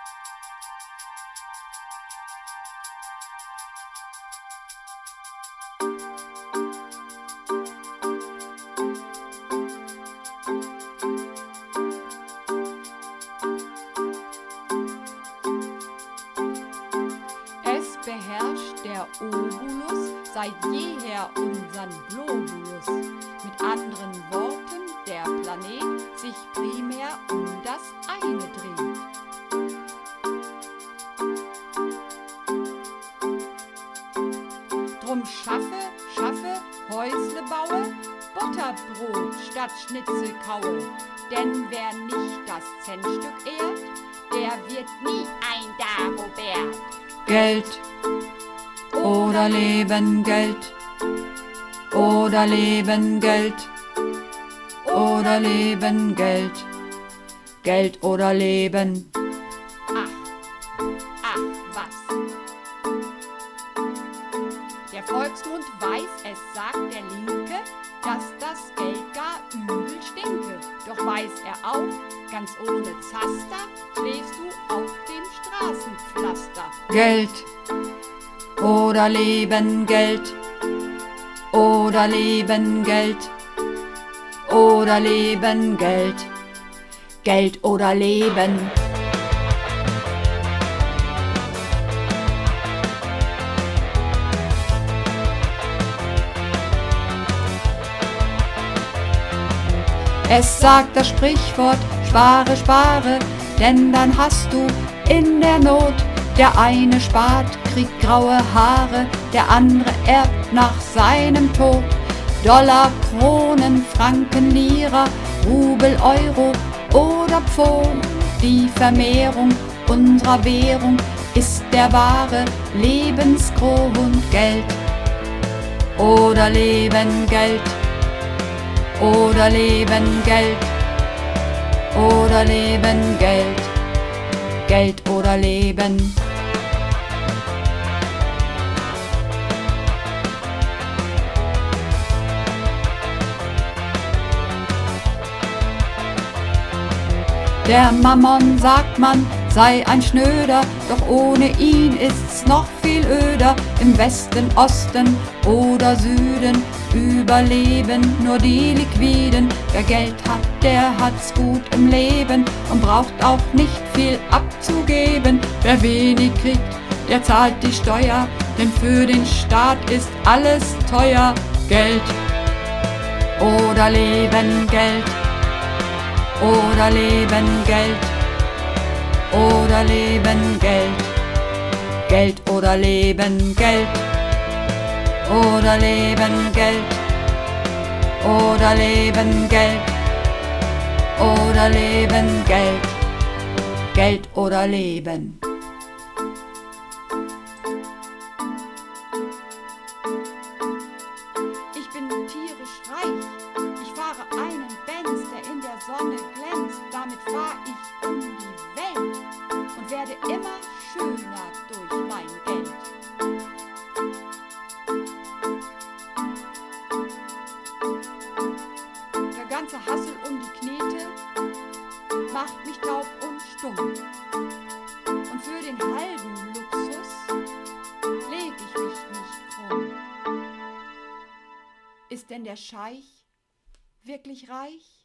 Es beherrscht der Obolus seit jeher unsern Globulus. Mit anderen Worten, der Planet sich primär um das eine dreht. Drum schaffe, Häusle baue, Butterbrot statt Schnitzel kaue. Denn wer nicht das Centstück ehrt, der wird nie ein Dagobert. Geld oder Leben, Geld oder Leben, Geld oder Leben, Geld, Geld oder Leben. Ach, was. Der Volksmund weiß, es sagt der Linke, dass das Geld gar übel stinke. Doch weiß er auch, ganz ohne Zaster schläfst du auf dem Straßenpflaster. Geld oder Leben, Geld oder Leben, Geld oder Leben, Geld, Geld oder Leben. Es sagt das Sprichwort, spare, spare, denn dann hast du in der Not. Der eine spart, kriegt graue Haare, der andere erbt nach seinem Tod. Dollar, Kronen, Franken, Lira, Rubel, Euro oder Pfund. Die Vermehrung unserer Währung ist der wahre Lebensgrund. Geld oder Leben, Geld oder Leben, Geld oder Leben, Geld, Geld oder Leben. Der Mammon, sagt man, sei ein Schnöder, doch ohne ihn ist's noch viel öder. Im Westen, Osten oder Süden überleben nur die Liquiden. Wer Geld hat, der hat's gut im Leben und braucht auch nicht viel abzugeben. Wer wenig kriegt, der zahlt die Steuer, denn für den Staat ist alles teuer. Geld oder Leben, Geld oder Leben, Geld oder Leben, Geld, Geld oder Leben, Geld oder Leben, Geld oder Leben, Geld oder Leben, Geld, Geld oder Leben. Ich bin tierisch reich, ich fahre einen Benz, der in der Sonne glänzt. Damit fahr ich um die Welt und werde immer schöner durch mein Geld. Der ganze Hassel um die Knete macht mich taub und stumm. Und für den halben Luxus leg ich mich nicht krumm. Ist denn der Scheich wirklich reich?